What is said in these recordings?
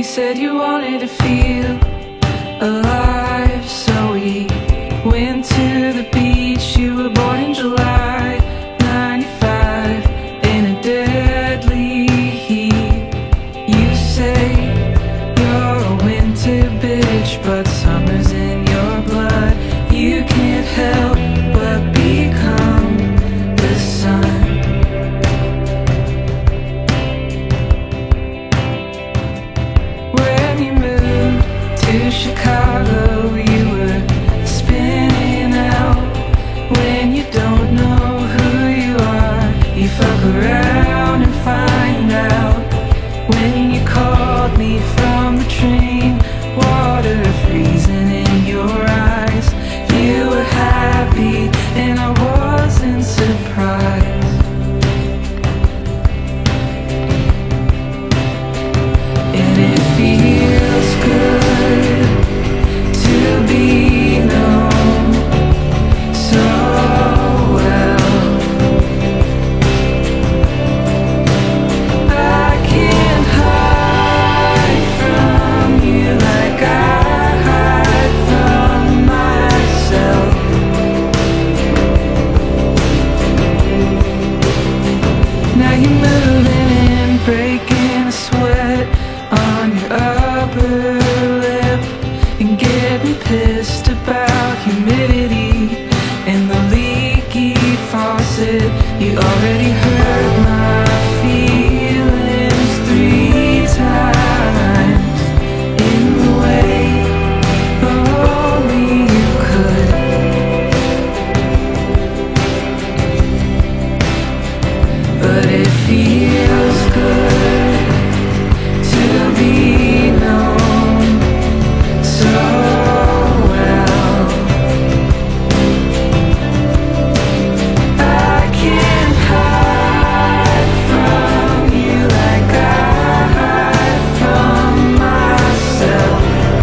said you wanted to feel alive, so we went to the beach. You were born in July '95 in a deadly heat. You say you're a winter bitch, but summer's in your blood. You can't help but become the sun. When you moved to Chicago, you were spinning out. When you don't know who you are, you fuck around and find out. When you called me from the train, water freezing in your eyes, you were happy and I wasn't surprised. And it feels good to be known so well. I can't hide from you like I hide from myself. Now you're moving and breaking a sweat on your upper lip and getting pissed about humidity and the leaky faucet. You already hurt my feelings 3 times in the way only you could. But it feels good to be known so well. I can't hide from you like I hide from myself.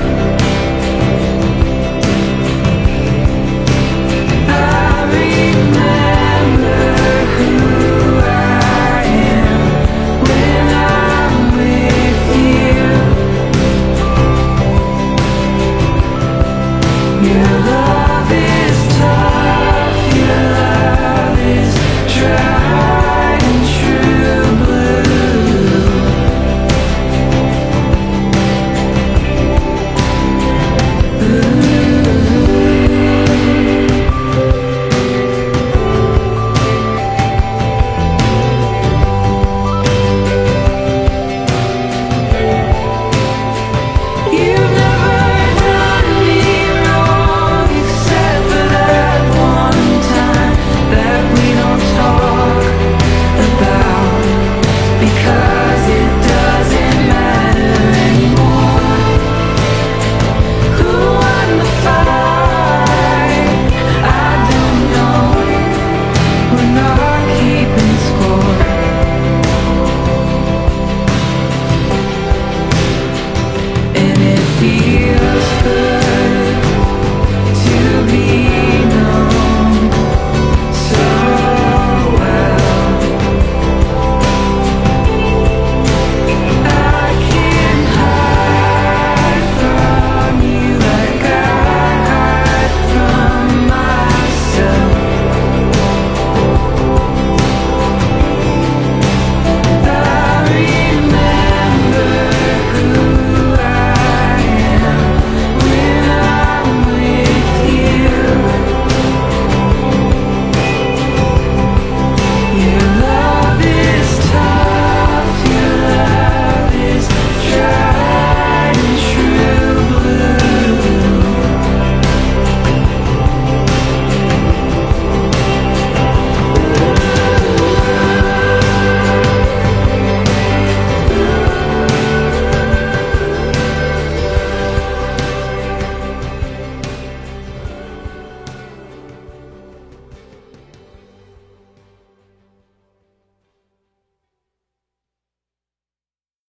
I remember who I am when I'm with you. You